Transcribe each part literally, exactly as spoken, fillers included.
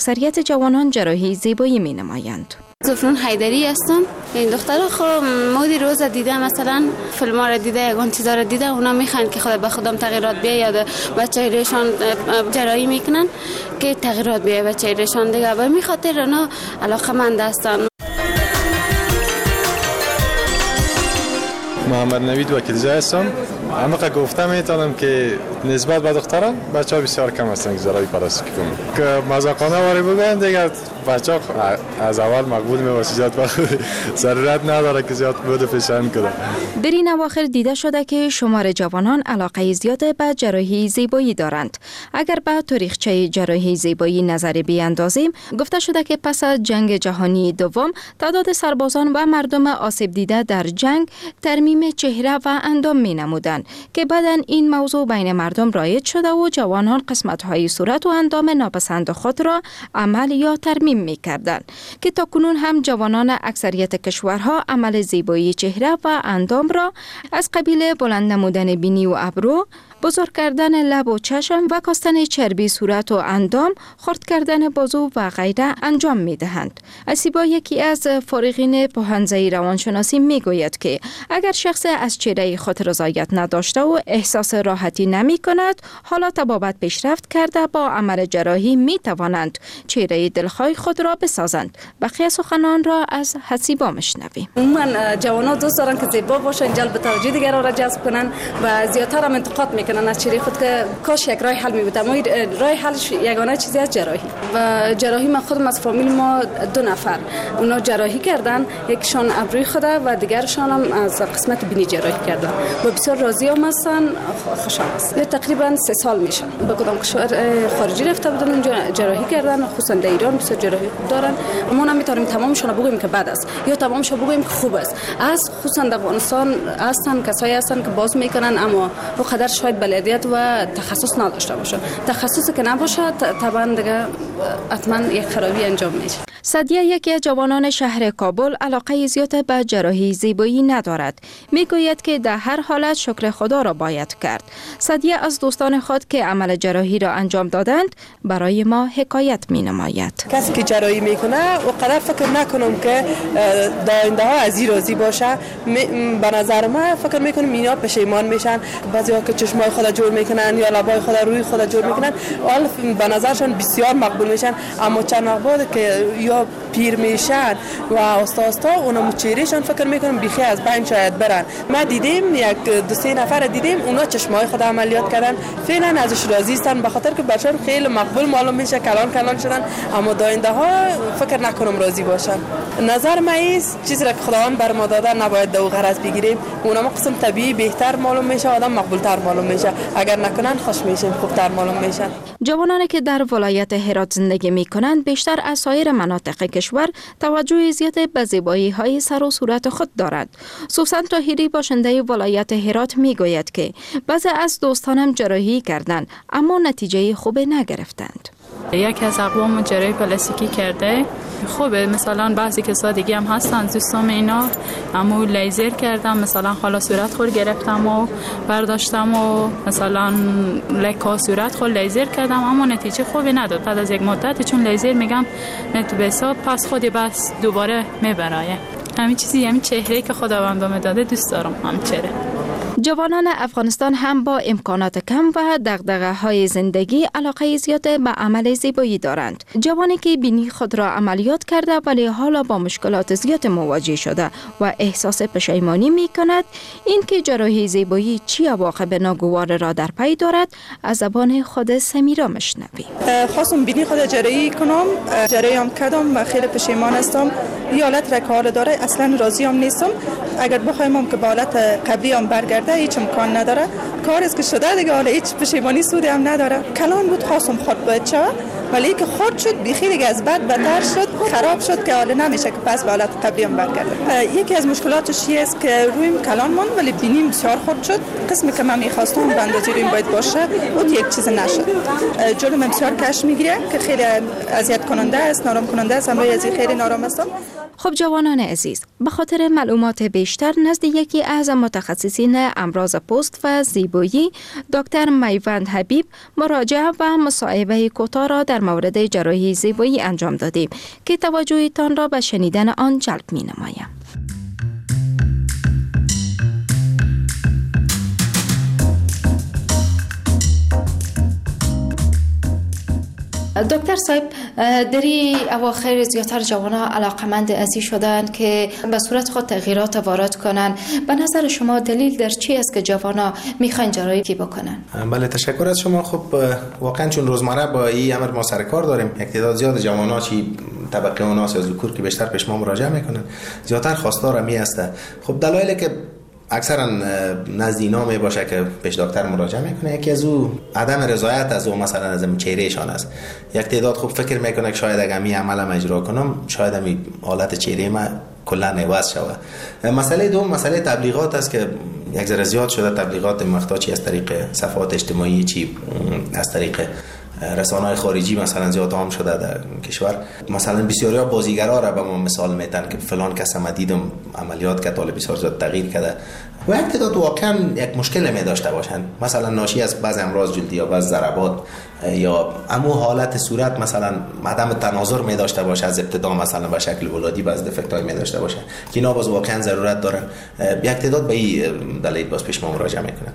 اکثریت جوانان جراحی زیبایی می نمایند. زفرون حیدری هستم. این دخترها خب مودی روز دیده، مثلا فیلم ها را دیده، یگان چیزا را دیده، اونا میخوان که خود به خودم تغییرات بیاید یا بچه ایرشان جراحی میکنن که تغییرات بیاید بچه ایرشان دیگه. به می خاطر اونا علاقه‌مند هستن. محمد نوید وکیل‌زاده هستم. همه گفتم میتونم که نسبت به دختران بچه‌ها بسیار کم هستن که جراحی پلاستیک کنن. که مذاقانه واری بگن دیگه بچه‌ها از اول مقبول می‌باشن، زیاد ضرورت نداره که زیاد بود فشن کنن. در این اواخر دیده شده که شمار جوانان علاقه زیاد به جراحی زیبایی دارند. اگر به تاریخچه جراحی زیبایی نظر بیاندازیم، گفته شده که پس از جنگ جهانی دوم تعداد سربازان و مردم آسیب دیده در جنگ ترمیم چهره و اندام می‌نمودند که بعداً این موضوع بین مردم رایج شده و جوانان قسمت‌های صورت و اندام ناپسند خود را عمل یا ترمیم می‌کردند که تاکنون هم جوانان اکثریت کشورها عمل زیبایی چهره و اندام را از قبیل بلند نمودن بینی و ابرو، بزرگ کردن لب و چشم و کاستن چربی صورت و اندام، خرد کردن بازو و غیره انجام می دهند. اسیبا یکی از فارغین پوهنځی روانشناسی می گوید که اگر شخص از چهره خود رضایت نداشته و احساس راحتی نمی کند، حالا تبابت پیشرفت کرده با عمل جراحی می توانند چهره دلخواه خود را بسازند. بقیه سخنان را از حسیبا مشنویم. من جوانان دوست دارن که زیبا باشن، جلب توجه دیگران را جذب کنن و زیادتر هم انتقاد میکنن از چهره خود که کاش یک راه حل میبود. اما راه حلش یگانه چیزی از جراحی و جراحی. من خودم از فامیل ما دو نفر اونا جراحی کردن، یکشان ابروی خود و دیگرشان هم از قسمت بینی جراحی کردن و بسیار راضی هم هستن، خوشحال هستن. تقریبا سه سال میشه به کدام کشور خارجی رفته بودن اونجا جراحی کردن، خصوصا در ایران بسیار جراحی خوب دارن. ما نمیتونیم تمامشون بگیم که بد است یا تمامش بگیم که خوب است. از خصوصا در افغانستان هستن کسایی هستن که باز میکنن اما او قدر شاید بلدیت و تخصص نداشته باشه. تخصصی که نباشه طبعا دیگه حتما یک خرابی انجام میشه. سدیه یکی از جوانان شهر کابل علاقه زیاد به جراحی زیبایی ندارد. میگوید که در هر حالت شکر خدا را باید کرد. سدیه از دوستان خود که عمل جراحی را انجام دادند برای ما حکایت می نماید. کسی که جراحی میکنه و قدر فکر نکنم که داینده ها از این راضی باشه. به نظر من فکر میکنم اینا پشیمان میشن. بعضیا که چشمای خود جور میکنن یا لبای خود روی خود جور میکنن، حال به نظرشون بسیار مقبول میشن. اما چند وقت بعد که یا پیر میشن و آستا آستا اونم چهرهشون فکر میکنم بیخی از بین شاید برن. ما دیدیم یک دو سه نفر دیدیم اونا چشمای خود عملیات کردن، فعلا ازش راضی هستن به خاطر که برشون خیلی مقبول معلوم میشه، کلان کلان شدن. اما داینده ها فکر نکنم راضی باشن. نظر من است چیزی را که خداوند بر ما داده نباید دو غرض بگیریم. اونم قسم طبیعی بهتر معلوم میشه، آدم مقبول تر معلوم میشه. اگر نکنن خوش میشیم، خوبتر معلوم میشن. جوانانی که در ولایت هرات زندگی میکنند بیشتر از سایر مناطق کشور توجه زیاد به زیبایی های سر و صورت خود دارند. سوسن طاهری باشنده ولایت هرات میگوید که بعضی از دوستانم جراحی کردند اما نتیجه خوب نگرفتند. یکی از اقوام جراحی پلاستیکی کرده خوبه، مثلا بعضی کسا دیگه هم هستن دوستام اینا، اما لیزر کردم، مثلا حالا صورت خود گرفتم و برداشتم و مثلا لکا صورت خود لیزر کردم اما نتیجه خوبی نداد. بعد از یک مدت چون لیزر میگم نت به حساب پس خودی بس دوباره میبرایه. همین چیزی همین چهره که خداوند بهم داده دوست دارم همین چهره. جوانان افغانستان هم با امکانات کم و دغدغه های زندگی علاقه زیاد به عمل زیبایی دارند. جوانی که بینی خود را عملیات کرده ولی حالا با مشکلات زیاد مواجه شده و احساس پشیمانی می کند، این که جراحی زیبایی چی عواقب ناگوار را در پی دارد از زبان خود سمیرا مشنویم. خواستم بینی خود جراحی کنم، جراحی هم کردم و خیلی پشیمان هستم. این حالت را که حال داره اصلا راضی هم نیستم. اگر بخوایم که به حالت قبلی هم برگرده هیچ امکان نداره. کار است که شده دیگه، حالا هیچ پشیمانی سودی هم نداره. کلان بود خواستم خود باید شوه ولی که خود شد بیخی دیگه از بد بدتر شد، خراب شد که حالا نمیشه که پس به حالت قبلی هم برگرده. یکی از مشکلاتش این است که رویم کلان ماند ولی بینیم بسیار خرد شد. قسمی که من می‌خواستم به اندازه رویم باید باشه اون یک چیز نشد. جلو من بسیار کش میگیره که خیلی اذیت کننده است، نارام کننده است. امروز از خیلی نارام هستم. خب جوانان عزیز، به خاطر معلومات بیشتر نزد یکی از متخصصین امراض پوست و زیبایی دکتر میوند حبیب مراجعه و مصاحبه کوتاه را در مورد جراحی زیبایی انجام دادیم که توجهتان را به شنیدن آن جلب می نمایم. دکتر صاحب، دری اواخر زیاتر جوانا علاقمند ازی شدند که به صورت خود تغییرات وارد کنند. به نظر شما دلیل در چی است که جوانا میخوان جراحی بکنن؟ بله، تشکر از شما. خب واقعا چون روزمره با این امر ما سر کار داریم، یک تعداد زیاد جوانا چی طبقه اوناس یا ذکور که بیشتر پیش ما مراجعه میکنن زیاتر خواستار می است. خب دلایلی که اکثرا نزد اینا می باشه که پیش دکتر مراجعه میکنه، یکی از او عدم رضایت از او مثلا از چهرهشان است. یک تعداد خوب فکر میکنه که شاید اگه می عملم اجرا کنم شاید می حالت چهره ما کلا عوض شود. مسئله دوم مسئله تبلیغات است که یک ذره زیاد شده. تبلیغات مختاچی از طریق صفحات اجتماعی چی از طریق رسانه‌های خارجی مثلا زیاد عام شده در کشور. مثلا بسیاری بازیگرا را به ما مثال میتن که فلان کس ما دیدم عملیات که طالب بسیار زیاد تغییر کرده و یک تعداد واقعا یک مشکل می داشته باشند، مثلا ناشی از بعض امراض جلدی یا بعض ضربات یا امو حالت صورت مثلا عدم تناظر می داشته باشه از ابتدا، مثلا به شکل ولادی بعض دفکت های می داشته باشه که اینا باز واقعا ضرورت دارن. یک تعداد به این دلیل باز پیش ما مراجعه میکنن.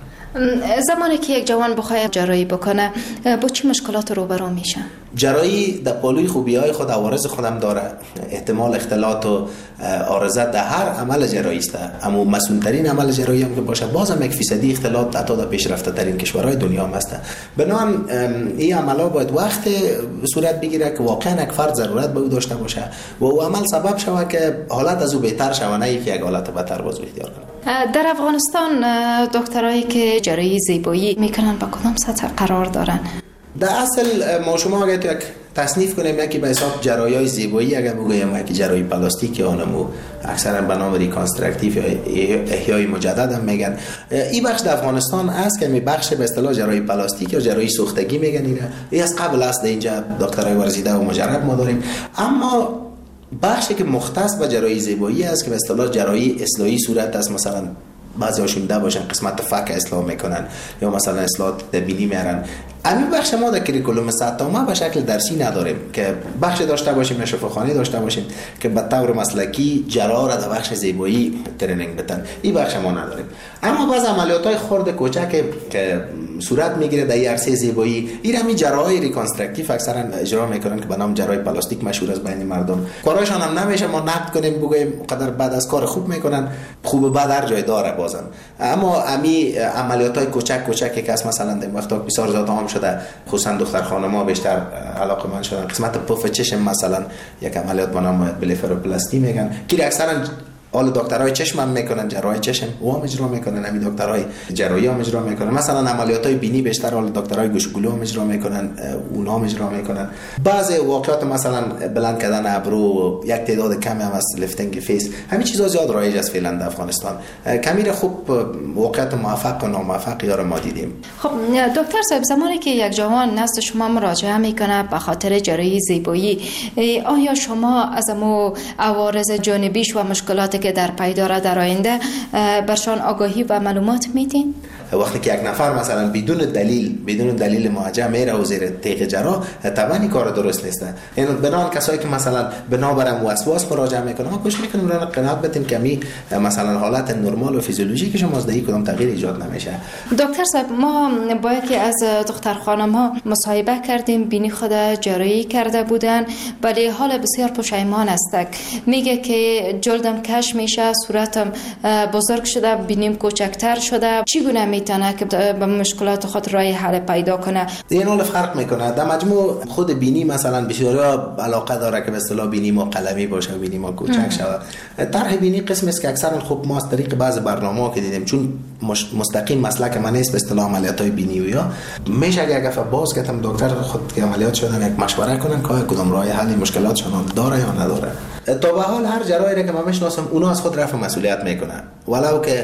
زمانی که یک جوان بخواد جراحی بکنه با چه مشکلات روبرو میشه؟ جراحی در پالوی خوبی‌های خود عوارض خودم داره. احتمال اختلاط و عارضت در هر عمل جراحی است، اما مسئول‌ترین عمل جراحی هم که باشه بازم یک فیصدی اختلاط حتی در پیشرفته‌ترین کشورهای دنیا هم است. بنابراین این عمل‌ها باید وقت صورت بگیره که واقعا یک فرد ضرورت به او داشته باشه و او عمل سبب شود که حالت از او بهتر شود، نه که یک حالت بدتر باز اختیار کنه. در افغانستان دکترایی که جراحی زیبایی میکنن با کدام سطح قرار دارن؟ در اصل ما شما اگه تو یک تصنیف کنیم یکی به حساب جراحی زیبایی اگر بگویم یکی جراحی پلاستیک یا نمو اکثرا به نام ریکانستراکتیو یا احیای مجدد هم میگن. این بخش در افغانستان است که می بخش به اصطلاح جراحی پلاستیک یا جراحی سوختگی میگن. این از قبل است اینجا دکترای ورزیده و مجرب ما داریم. اما بخشی که مختص به جراحی زیبایی است که به اصطلاح جراحی اصلاحی صورت است، مثلا بعضی هاشون ده باشن قسمت فک اصلاح میکنن یا مثلا اصلاح بینی میارن. همین بخش ما در کریکولوم سطح ما به شکل درسی نداریم که بخش داشته باشیم یا شفاخانه داشته باشیم که به طور مسلکی جراح را در بخش زیبایی ترینینگ بدن. این بخش ما نداریم. اما بعض عملیات‌های خرد کوچک که صورت میگیره در عرصه زیبایی این همین جراحی ریکانستراکتیو اکثرا اجرا میکنن که به نام جراحی پلاستیک مشهور است بین مردم. کاراشون هم نمیشه ما نقد کنیم بگیم قدر بعد از کار خوب میکنن، خوب و بد هر جای داره بازم. اما امی عملیات‌های کوچک کوچکی که از مثلا در وقتا بسیار زیاد عام شده، خصوصا دختر خانم‌ها بیشتر علاقه‌مند شدن قسمت پف چشم، مثلا یک عملیات به نام بلفاروپلاستی میگن که اکثرا حال دکترای چشم هم میکنن، جراحی چشم او هم اجرا میکنن، همین دکترای جراحی هم اجرا میکنن. مثلا عملیاتای بینی بیشتر حال دکترای گوش و گلو هم اجرا میکنن، اونا هم اجرا میکنن. بعضی واقعات مثلا بلند کردن ابرو، یک تعداد کمی هم از لفتینگ فیس، همین چیزا زیاد رایج است فعلا در افغانستان. کمی خوب واقعات موفق و ناموفق یا ما دیدیم. خب دکتر صاحب، زمانی که یک جوان نزد شما مراجعه میکنه به خاطر جراحی زیبایی، آیا شما از مو عوارض جانبیش و مشکلاتی که در پی داره در آینده برشان آگاهی و معلومات میدین؟ وقتی که یک نفر مثلا بدون دلیل بدون دلیل مراجعه میره و زیر تیغ جراح، طبعا این کار درست نیست. یعنی بنان کسایی که مثلا بنابرم وسواس مراجعه میکنن ما کوشش میکنیم راه قناعت بدیم که می مثلا حالت نرمال و فیزیولوژیک شما از کدام تغییر ایجاد نمیشه. دکتر صاحب، ما با یکی از دختر خانم ها مصاحبه کردیم، بینی خود جراحی کرده بودن ولی حال بسیار پشیمان است. میگه که جلدم کش میشه، صورتم بزرگ شده، بینیم کوچکتر شده. چگونه میتونه که به مشکلات خود راه حل پیدا کنه؟ این حال فرق میکنه. در مجموع خود بینی مثلا بسیارا علاقه داره که به اصطلاح بینی ما قلمی باشه و بینی ما کوچک شود. طرح بینی قسمی است که اکثرا خب ما از طریق بعض برنامه‌ها که دیدیم، چون مستقیم مسلک من نیست به اصطلاح عملیات‌های بینی و یا میشه اگه دفعه باز کردم دکتر خود که عملیات شدن یک مشوره کنن که کدام راه حل مشکلاتشون داره یا نداره. تا به حال هر جراحی که ما میشناسم اونا از خود رفع مسئولیت میکنن، ولو که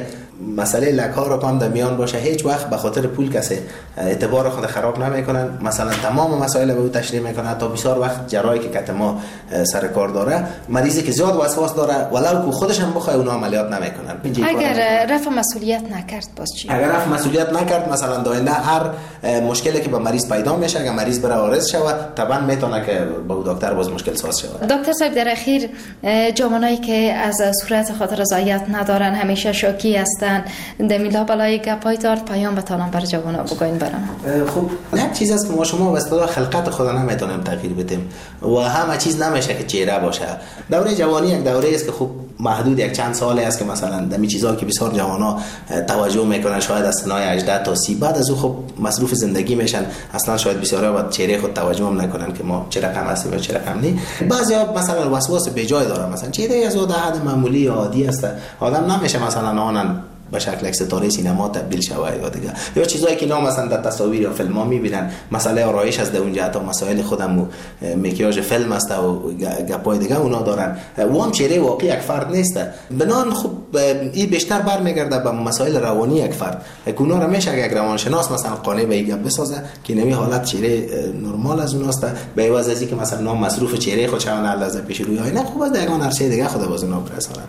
مسئله لک ها رو هم در میان باشه، هیچ وقت به خاطر پول کسی اعتبار خود خراب نمیکنن. مثلا تمام مسائل به او تشریح میکنن. تا بسیار وقت جراحی که کت ما سر کار داره، مریضی که زیاد وسواس داره ولو که خودش هم بخواد اون عملیات نمیکنن. اگر رفع مسئولیت نکرد باز چی؟ اگر رفع مسئولیت نکرد، مثلا داینده هر مشکلی که به مریض پیدا میشه، اگر مریض بره عارض شود، طبعا میتونه که با دکتر باز مشکل ساز شود. دکتر صاحب، در اخیر جوانایی که از صورت خاطر رضایت ندارن، همیشه شوکی هستن، دمیلا بالای گپای دارد، پیام بتانم بر جوانا بگوین برام. خب یک چیز است که ما شما واسه خلقت خود نمیتونیم تغییر بدیم و همه چیز نمیشه که چهره باشه. دوره جوانی یک دوره است که خب محدود یک چند ساله است که مثلا دمی چیزا که بسیار جوانا توجه میکنن، شاید از سنای هجده تا سی، بعد از او خب مصروف زندگی میشن، اصلا شاید بسیارا بعد چهره خود توجه هم نکنن که ما چه رقم هستیم یا چه رقم نی. بعضیا مثلا وسواس به جای دارن، مثلا چهره از او در حد معمولی یا عادی است، آدم نمیشه مثلا آنن به شکل یک ستاره سینما تبدیل شود یا دیگه، یا چیزایی که اینا مثلا در تصاویر یا فیلم ها میبینن، مسئله آرایش از اونجا تا مسائل خودم و مکیاژ فیلم است و گپای دیگه اونا دارن. و هم چهره واقعی یک فرد نیست. بنان خب این بیشتر برمیگرده به مسائل روانی یک فرد. اونا رو میشه یک روانشناس مثلا قانع به این بسازه که نمی حالت چهره نرمال از اوناست، به عوض از اینکه مثلا نام مصروف چهره خود شون لحظه پیش روی آینه، خب از دیگه هر چیز دیگه خود باز اونا برسونه.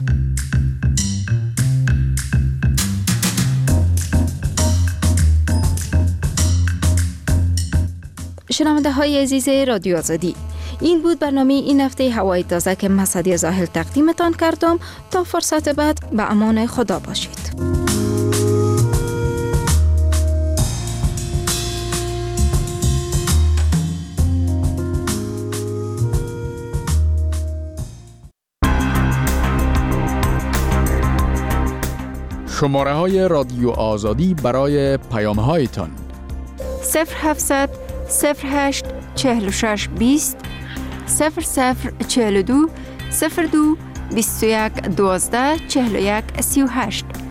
شنونده های عزیز رادیو آزادی، این بود برنامه این هفته هوای تازه که مسعدی زاهل تقدیمتان کردم. تا فرصت بعد به امان خدا باشید. شماره های رادیو آزادی برای پیام هایتان: صفر هفتصد صفر هشت چهل و شش بیست صفر صفر چهل و دو صفر دو بیست و یک دوازده چهل و یک سی و هشت.